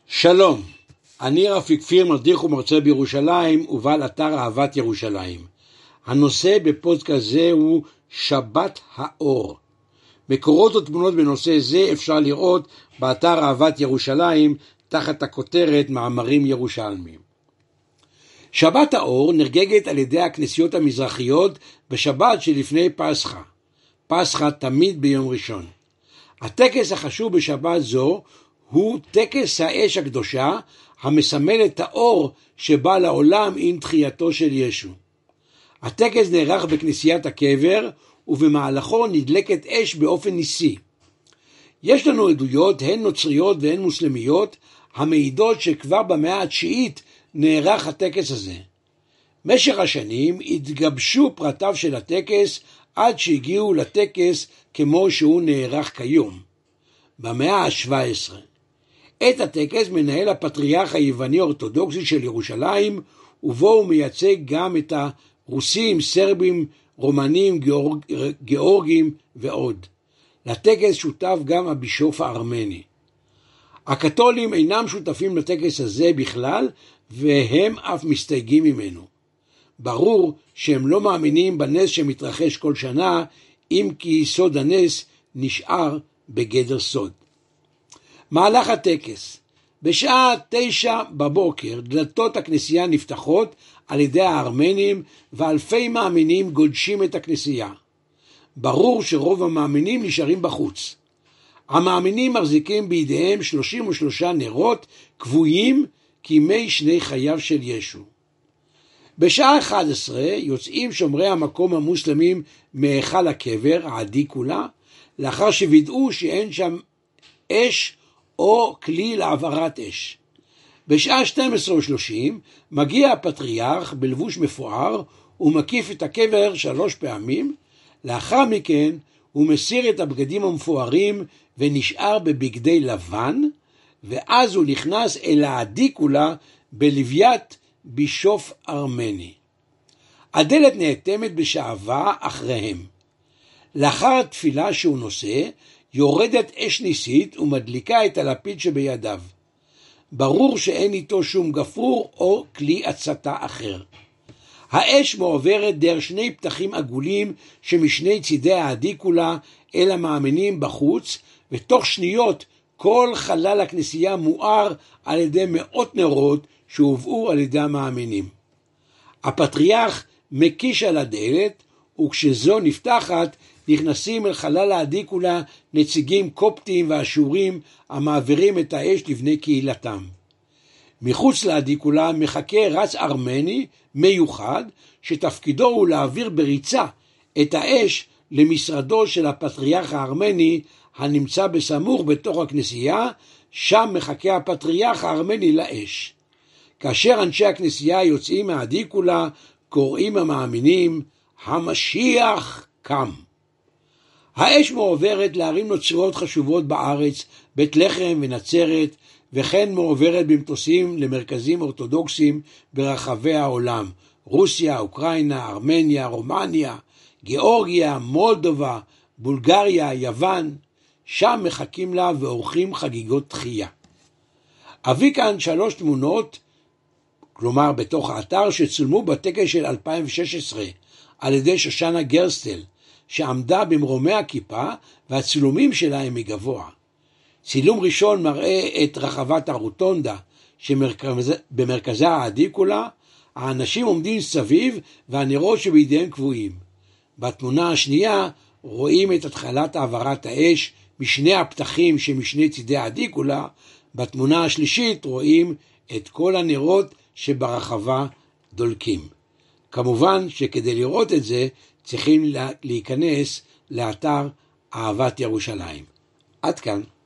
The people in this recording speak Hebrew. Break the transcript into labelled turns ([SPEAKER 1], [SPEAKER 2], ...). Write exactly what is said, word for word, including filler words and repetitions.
[SPEAKER 1] שלום, אני רפי כפיר, מדריך ומרצה בירושלים ובעל אתר אהבת ירושלים. הנושא בפודקאסט זה הוא שבת האור. מקורות ותמונות בנושא זה אפשר לראות באתר אהבת ירושלים תחת הכותרת מאמרים ירושלמיים. שבת האור נרגגת על ידי הכנסיות המזרחיות בשבת שלפני פסחא. פסחא תמיד ביום ראשון. הטקס החשוב בשבת זו הוא טקס האש הקדושה המסמל את האור שבא לעולם עם תחייתו של ישו. הטקס נערך בכנסיית הקבר ובמהלכו נדלקת אש באופן ניסי. יש לנו עדויות הן נוצריות והן מוסלמיות המעידות שכבר במאה התשיעית נערך הטקס הזה. משך השנים התגבשו פרטיו של הטקס עד שהגיעו לטקס כמו שהוא נערך כיום. במאה ה-שבע עשרה. את הטקס מנהל הפטריארך היווני האורתודוקסי של ירושלים, ובו הוא מייצג גם את הרוסים, סרבים, רומנים, גיאורג, גיאורגים ועוד. לטקס שותף גם הבישוף הארמני. הקתולים אינם שותפים לטקס הזה בכלל, והם אף מסתייגים ממנו. ברור שהם לא מאמינים בנס שמתרחש כל שנה, אם כי סוד הנס נשאר בגדר סוד. מהלך הטקס. בשעה תשע בבוקר דלתות הכנסייה נפתחות על ידי הארמנים ואלפי מאמינים גודשים את הכנסייה. ברור שרוב המאמינים נשארים בחוץ. המאמינים מחזיקים בידיהם שלושים ושלושה נרות קבועים כימי שני חייו של ישו. בשעה אחת עשרה יוצאים שומרי המקום המוסלמים מהיכל הקבר, העדי כולה, לאחר שווידאו שאין שם אש או כלי להעברת אש. בשעה שתים עשרה ושלושים מגיע הפטריארך בלבוש מפואר ומקיף את הקבר שלוש פעמים. לאחר מכן הוא מסיר את הבגדים המפוארים ונשאר בבגדי לבן, ואז הוא נכנס אל העדי כולה בלוויית בישוף ארמני. הדלת נאטמת בשעווה אחריהם. לאחר התפילה שהוא נושא, יורדת אש ניסית ומדליקה את הלפיד שבידיו. ברור שאין איתו שום גפרור או כלי הצתה אחר. האש מועברת דרך שני פתחים עגולים שמשני צידי העדי כולה אל המאמינים בחוץ, ותוך שניות כל חלל הכנסייה מואר על ידי מאות נרות שהובאו על ידי המאמינים. הפטריארך מקיש על הדלת, וכשזו נפתחת נכנסים אל חלל העדי כולה נציגים קופטים ואשורים המעבירים את האש לבני קהילתם. מחוץ לעדי כולה מחכה רץ ארמני מיוחד שתפקידו הוא להעביר בריצה את האש למשרדו של הפטריארך הארמני הנמצא בסמוך בתוך הכנסייה, שם מחכה הפטריארך הארמני לאש. כאשר אנשי הכנסייה יוצאים מהעדי כולה קוראים המאמינים המשיח קם. האש מועברת לערים נוצריות חשובות בארץ, בית לחם ונצרת, וכן מועברת במטוסים למרכזים אורתודוקסיים ברחבי העולם, רוסיה, אוקראינה, ארמניה, רומניה, גיאורגיה, מולדובה, בולגריה, יוון. שם מחכים לה ועורכים חגיגות תחייה. אביא כאן שלוש תמונות, כלומר בתוך האתר, שצולמו בטקס של אלפיים ושש עשרה על ידי שושנה גרסטל, שעמדה במרומי הכיפה והצילומים שלה הם מגבוה. צילום ראשון מראה את רחבת הרוטונדה שבמרכזה העדי כולה, האנשים עומדים סביב והנרות שבידיהם קבועים. בתמונה השנייה רואים את התחלת העברת האש משני הפתחים שמשני צידי העדי כולה. בתמונה השלישית רואים את כל הנרות שברחבה דולקים. כמובן שכדי לראות את זה צריכים להיכנס לאתר אהבת ירושלים. עד כאן.